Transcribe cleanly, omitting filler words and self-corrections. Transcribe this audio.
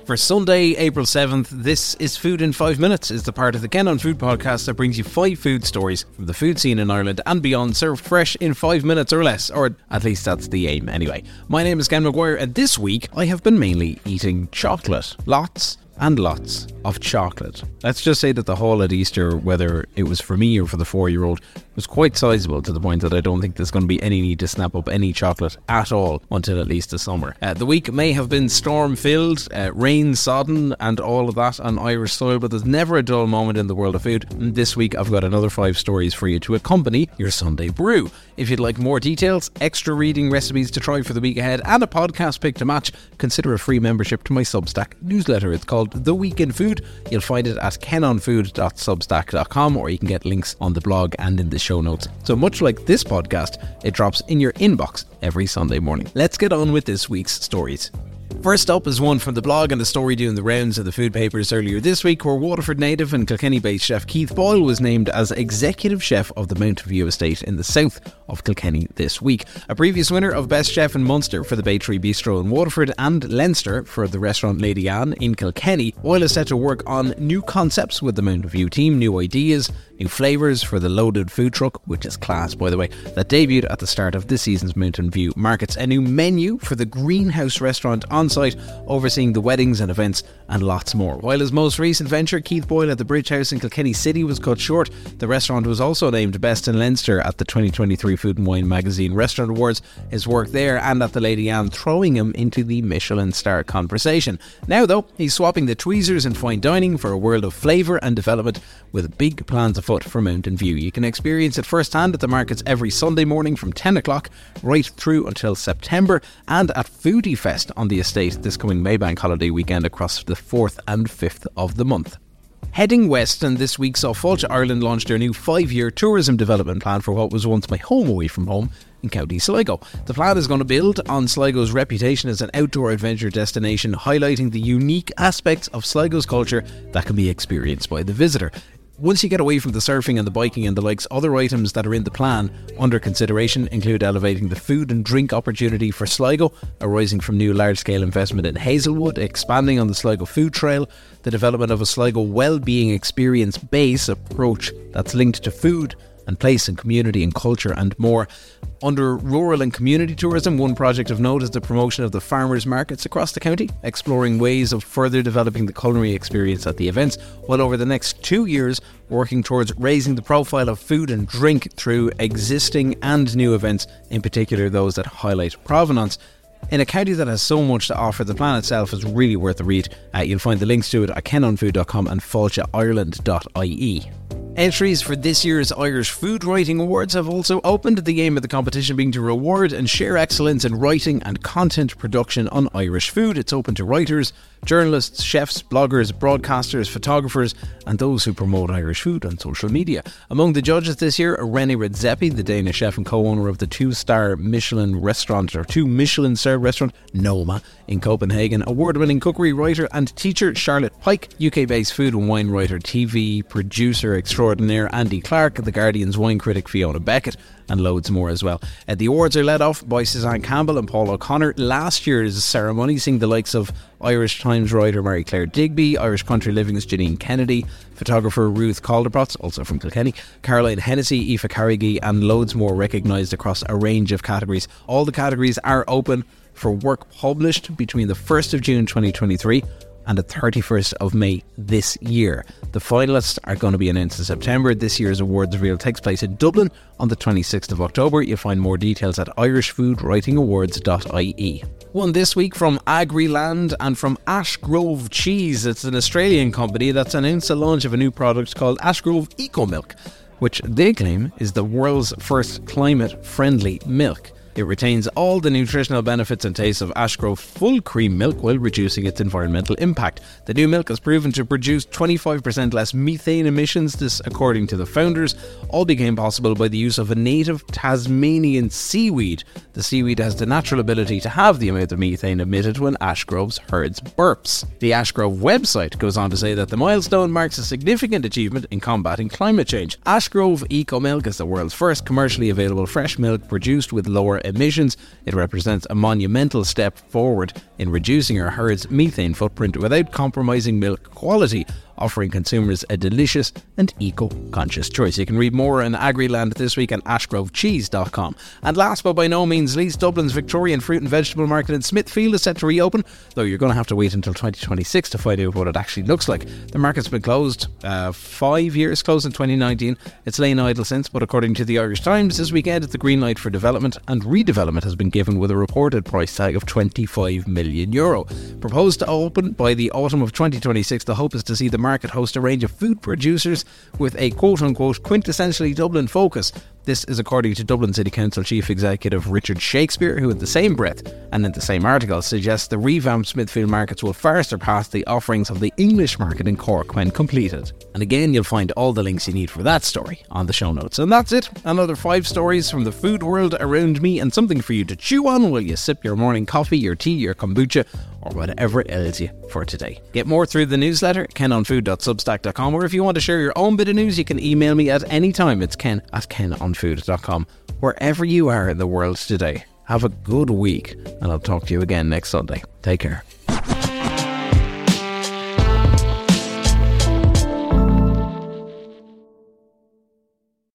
For Sunday, April 7th, this is Food in 5 Minutes. It's the part of the Ken on Food podcast that brings you 5 food stories from the food scene in Ireland and beyond, served fresh in 5 minutes or less, or at least that's the aim anyway. My name is Ken Maguire, and this week I have been mainly eating chocolate. Lots and lots of chocolate. Let's just say that the haul at Easter, whether it was for me or for the 4-year-old, was quite sizable, to the point that I don't think there's going to be any need to snap up any chocolate at all until at least the summer. The week may have been storm-filled, rain-sodden and all of that on Irish soil, but there's never a dull moment in the world of food. And this week I've got another 5 stories for you to accompany your Sunday brew. If you'd like more details, extra reading recipes to try for the week ahead, and a podcast pick to match, consider a free membership to my Substack newsletter. It's called The Week in Food. You'll find it at kenonfood.substack.com, or you can get links on the blog and in the show notes. So much like this podcast, it drops in your inbox every Sunday morning. Let's get on with this week's stories. First up is one from the blog and a story doing the rounds of the food papers earlier this week, where Waterford native and Kilkenny-based chef Keith Boyle was named as executive chef of the Mount View estate in the south of Kilkenny this week. A previous winner of Best Chef in Munster for the Bay Tree Bistro in Waterford and Leinster for the restaurant Lady Anne in Kilkenny, Boyle is set to work on new concepts with the Mount View team, new ideas, new flavours for the loaded food truck, which is class by the way, that debuted at the start of this season's Mountain View markets, a new menu for the Greenhouse restaurant on site, overseeing the weddings and events, and lots more. While his most recent venture, Keith Boyle at the Bridge House in Kilkenny City, was cut short, the restaurant was also named Best in Leinster at the 2023 Food and Wine Magazine Restaurant Awards. His work there and at the Lady Anne throwing him into the Michelin star conversation. Now though, he's swapping the tweezers in fine dining for a world of flavour and development, with big plans afoot for Mountain View. You can experience it firsthand at the markets every Sunday morning from 10 o'clock right through until September, and at Foodie Fest on the estate this coming Maybank holiday weekend across the 4th and 5th of the month. Heading west, and this week saw Fáilte Ireland launch their new 5-year tourism development plan for what was once my home away from home in County Sligo. The plan is going to build on Sligo's reputation as an outdoor adventure destination, highlighting the unique aspects of Sligo's culture that can be experienced by the visitor. Once you get away from the surfing and the biking and the likes, other items that are in the plan under consideration include elevating the food and drink opportunity for Sligo, arising from new large-scale investment in Hazelwood, expanding on the Sligo Food Trail, the development of a Sligo well-being experience base approach that's linked to food and place and community and culture and more. Under rural and community tourism, one project of note is the promotion of the farmers markets across the county, exploring ways of further developing the culinary experience at the events, while over the next 2 years working towards raising the profile of food and drink through existing and new events, in particular those that highlight provenance. In a county that has so much to offer, the plan itself is really worth a read. You'll find the links to it at kenonfood.com and fáilteireland.ie. Entries for this year's Irish Food Writing Awards have also opened, the aim of the competition being to reward and share excellence in writing and content production on Irish food. It's open to writers, journalists, chefs, bloggers, broadcasters, photographers, and those who promote Irish food on social media. Among the judges this year are René Redzepi, the Danish chef and co-owner of the 2-star Michelin restaurant, or 2 Michelin-starred restaurant, Noma, in Copenhagen, award-winning cookery writer and teacher Charlotte Pike, UK-based food and wine writer, TV producer extraordinaire Andy Clark, The Guardian's wine critic Fiona Beckett, and loads more as well. The awards are led off by Suzanne Campbell and Paul O'Connor. Last year's ceremony seeing the likes of Irish Times writer Mary Claire Digby, Irish Country Living's Janine Kennedy, photographer Ruth Calderbrotz, also from Kilkenny, Caroline Hennessy, Aoife Carrigy, and loads more recognised across a range of categories. All the categories are open for work published between the 1st of June 2023 and the 31st of May this year. The finalists are going to be announced in September. This year's awards reveal takes place in Dublin on the 26th of October. You'll find more details at irishfoodwritingawards.ie. One this week from Agriland and from Ashgrove Cheese. It's an Australian company that's announced the launch of a new product called Ashgrove Eco Milk, which they claim is the world's first climate-friendly milk. It retains all the nutritional benefits and tastes of Ashgrove full cream milk while reducing its environmental impact. The new milk has proven to produce 25% less methane emissions, this according to the founders. All became possible by the use of a native Tasmanian seaweed. The seaweed has the natural ability to have the amount of methane emitted when Ashgrove's herds burps. The Ashgrove website goes on to say that the milestone marks a significant achievement in combating climate change. Ashgrove Eco Milk is the world's first commercially available fresh milk produced with lower emissions. It represents a monumental step forward in reducing our herd's methane footprint without compromising milk quality, offering consumers a delicious and eco-conscious choice. You can read more on Agriland this week at ashgrovecheese.com. And last but by no means least, Dublin's Victorian Fruit and Vegetable Market in Smithfield is set to reopen, though you're going to have to wait until 2026 to find out what it actually looks like. The market's been closed 5 years, closed in 2019. It's lain idle since, but according to the Irish Times, this weekend it's the green light for development, and redevelopment has been given with a reported price tag of €25 million. Proposed to open by the autumn of 2026, the hope is to see the market host a range of food producers with a quote-unquote quintessentially Dublin focus. This is according to Dublin City Council Chief Executive Richard Shakespeare, who in the same breath and in the same article suggests the revamped Smithfield markets will far surpass the offerings of the English market in Cork when completed. And again, you'll find all the links you need for that story on the show notes. And that's it. Another 5 stories from the food world around me, and something for you to chew on while you sip your morning coffee, your tea, your kombucha, or whatever ails you for today. Get more through the newsletter, kenonfood.substack.com, or if you want to share your own bit of news, you can email me at any time. It's ken@kenonfood.com. Wherever you are in the world today, have a good week, and I'll talk to you again next Sunday. Take care.